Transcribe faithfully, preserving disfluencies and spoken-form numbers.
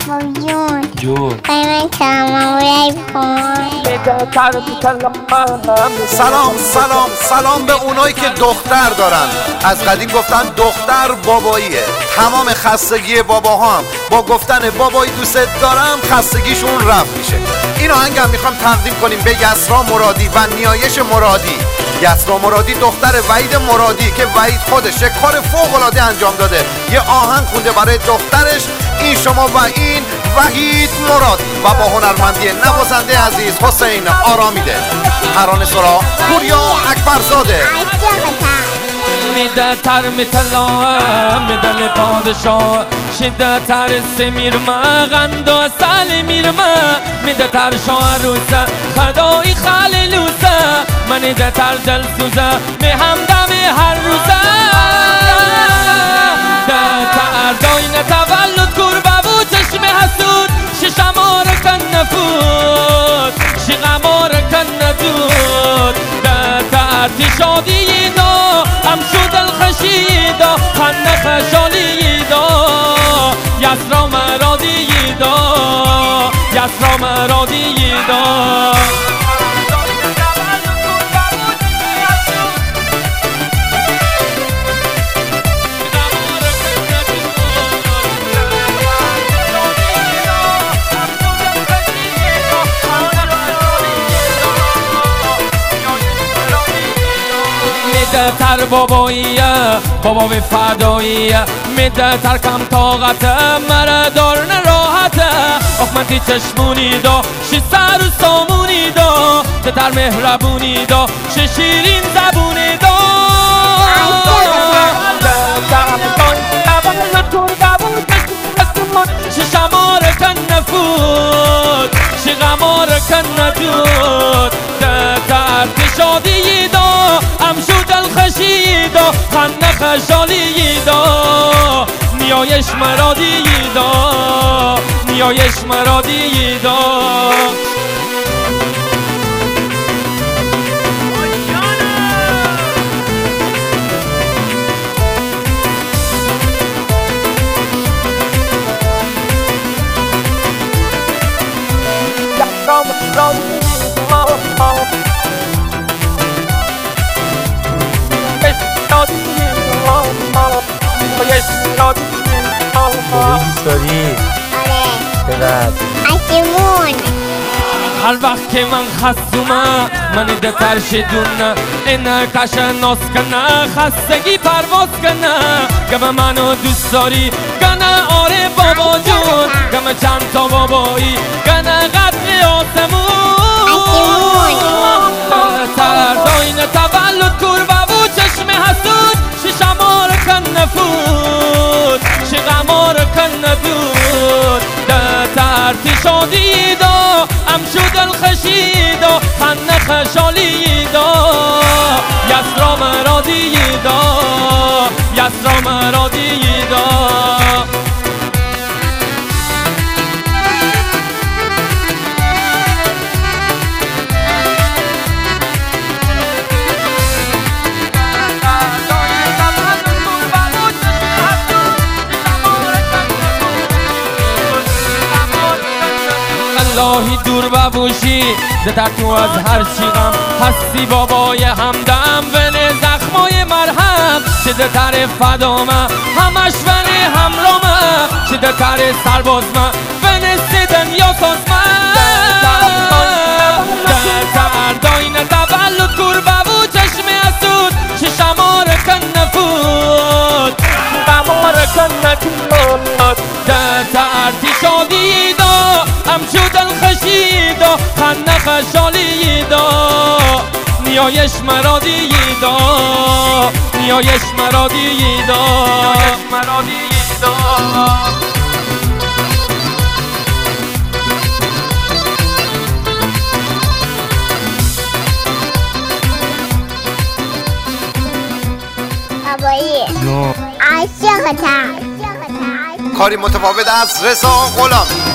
جون جون من سلام سلام سلام سلام به اونایی که دختر دارن. از قدیم گفتن دختر باباییه. تمام خستگی باباها هم با گفتن بابایی دوست دارم خستگیشون رفت میشه. این آهنگم میخوام تقدیم کنیم به یسرا مرادی و نیایش مرادی. یسرا مرادی دختر وحید مرادی که وحید خودش یک کار فوق‌العاده انجام داده، یه آهنگ خونده برای دخترش. این شما و این وحید مرادی و با هنرمندی نوازنده عزیز حسین آرامیده. ترانه سرا پوریا اکبرزاده. میده تر میتلا میدل پادشاه شده تر سمیرمه غند و سال میرمه میده تر شاه روزه خدای خلیلوزه من ده تر دل سوزه می همدم هر روزه ده تر داین تولد کربه و چشم حسود ششمار کن نفود شغمار کن ندود ده تر تی شادی دا هم شد الخشیدا خنده خشالیدا یسرا مرادیدا یسرا مرادیدا میده تر باباییه بابا به فداییه میده تر کم طاقته مره دار نراحته اخمتی چشمونی دا شی سر و سامونی دا ده تر مهربونی دا شی شیرین زبونی دا شی شمار کن نفود شی غمار کن ندود ده تر شادی دا هم شد الخشیدا خنده خشالیدا نیایش مرادیدا نیایش مرادیدا آره چقدر آسمون هر وقت که من خستومه من ده ترشدونه اینه کشه ناس کنه خستگی پرواز کنه گمه منو دوست داری گنه آره بابا جون گمه چند تا بابایی گنه قدر آسمون تر داین تولد کربه و چشم حسود ششمار کن نفود شغمار کن ندود ده ترتی شادی دا ام شد الخشیدا خنده خشالیدا یسرا مرادیدا یسرا مرادیدا اللهی دور ببوشی ده تو از هر چی غم هستی بابای همدم ونه زخمای مرهم چه ده تر فدامه همش ونه همرامه چه ده تر سربازمه ونه سیدن یا سازمه ده تر داین تولد کربه و چشم حسود چه شمار کن نفود شمار کن ندود ده تر تی شادی دا هم شد الخشیدا خنده خشالیدا نیایش مرادیدا نیایش مرادیدا نیایش مرادیدا بابایی جون عاشقتم کاری متفاوت از رضا غلامی.